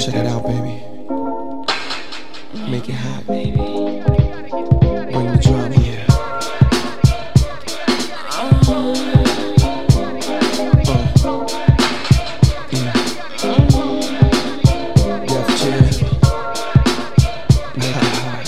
Check it out, baby. Make it hot, baby. Bring the drama here. Def Jam. Make it hot.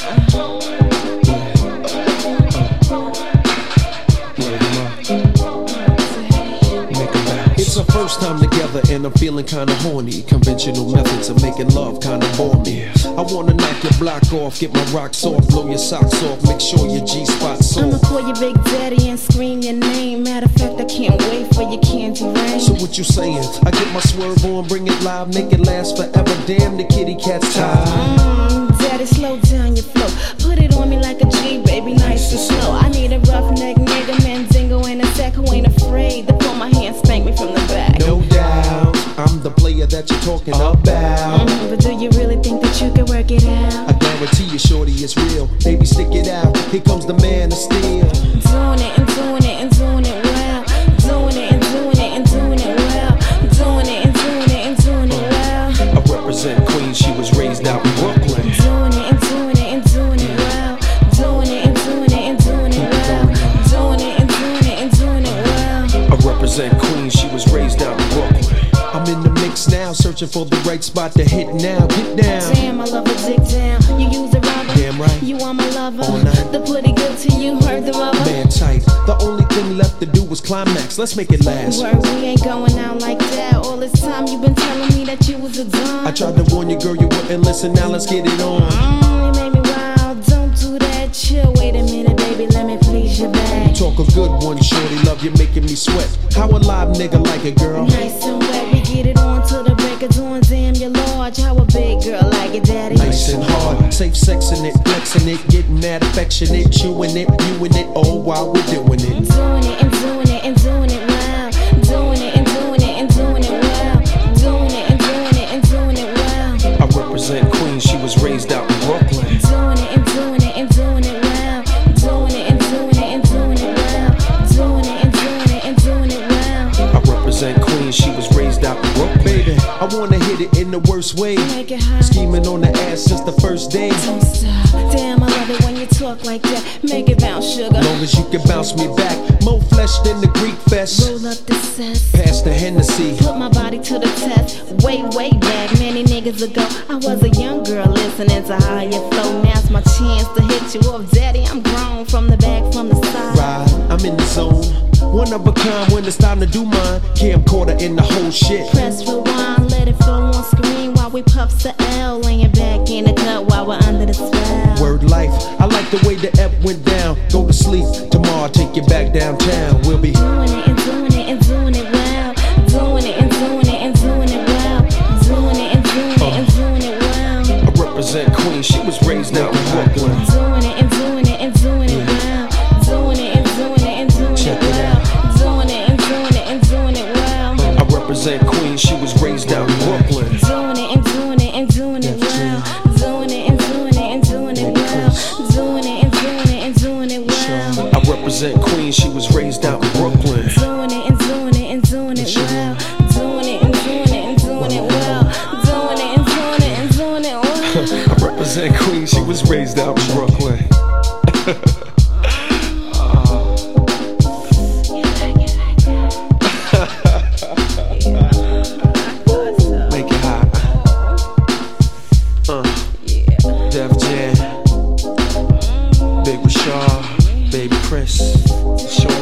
It's our first time together and I'm feeling kinda horny. Conventional methods of making love kinda bore me. I wanna knock your block off, get my rocks off, blow your socks off, make sure your G-spot's I'ma soft. call you Big Daddy and scream your name. Matter of fact, I can't wait for your candy rain. So what you saying? I get my swerve on, bring it live, make it last forever. Damn, the kitty cat's tired. Daddy, slow down your flow. Put it on me like a G, baby, nice and slow. I need a roughneck nigga, Mandingo in a sack who ain't afraid to pull my hand, spank me from the back. No doubt, I'm the player that you're talking about. But do you really think that you can work it out? I guarantee you, shorty, it's real. Baby, stick it out. Here comes the man of steel. Doing it and doing it and doing it well. Doing it and doing it and doing it well. Doing it and doing it and doing it well. I represent Queens. She was raised out in Brooklyn. Doing it and doing it and doing it well. Doing it and doing it and doing it well. Doing it and doing it and doing it well. I represent Queens. She was raised out in Brooklyn. I'm in the mix now, searching for the right spot to hit now. Get down. Damn, I love a dick down. You use a rubber. Damn right. You are my lover. All night. The pretty good to you, heard the rubber. Man tight. The only thing left to do was climax. Let's make it last. Word, we ain't going out like that. All this time you been telling me that you was a dumb. I tried to warn you, girl, you wouldn't listen. Now let's get it on. You made me wild. Don't do that. Chill. Wait a minute, baby. Let me please your back. Talk a good one, shorty. Love you making me sweat. How a live nigga like it, girl? Nice and wet. We get it on till the break of dawn. Damn, you're large. How a big girl like it, daddy? Nice and hard. Safe sexing it, flexing it, getting mad affectionate, chewing it, viewing it, all while we're doing it. Doing it and doing it and doing it well. Doing it and doing it and doing it well. Doing it and doing it and doing it well. I represent Queens. She was raised out in Brooklyn. Doing it and doing it and doing it well. Doing it and doing it and doing it well. Doing it and doing it and doing it well. I represent Queens. She was raised out in Brooklyn. Baby, I wanna hit it in the worst way. Make it hot. Scheming on the ass since the first day. Don't stop. Damn, I love it when you talk like that. Make it bounce, sugar. Long as you can bounce me back. More flesh than the Greek fest. Roll up the cess. Pass the Hennessy. Put my body to the test. Way, way back, many niggas ago, I was a young girl listening to higher flow. Now's my chance to hit you up, daddy. I'm grown from the back, from the side. Ride, I'm in the zone. One of a kind when it's time to do mine. Camcorder in the whole shit. Press rewind, let it flow on screen while we puff the L. Laying back in the cut while we're under the spell. Word life, I like the way the F went down. Go to sleep, tomorrow I'll take you back downtown. We'll be doing it and doing it and doing it well. Doing it and doing it and doing it well. Doing it and doing it and doing it well. I represent Queens, she was raised out in Brooklyn. Doing it and doing it and doing it well. Doing it and doing it and doing it well. Doing it and doing it and doing it well. I represent Queens, she was raised out in Brooklyn. Doing it and doing it and doing it well. Doing it and doing it and doing it well. Doing it and doing it and doing it well. I represent Queens, she was raised out in Brooklyn. Doing it and doing it and doing it well. Doing it and doing it and doing it well. Doing it and doing it and doing it well. I represent Queens, she was raised out in Brooklyn. Make it hot. Def Jam, Big Rashad, Baby Chris, Sean.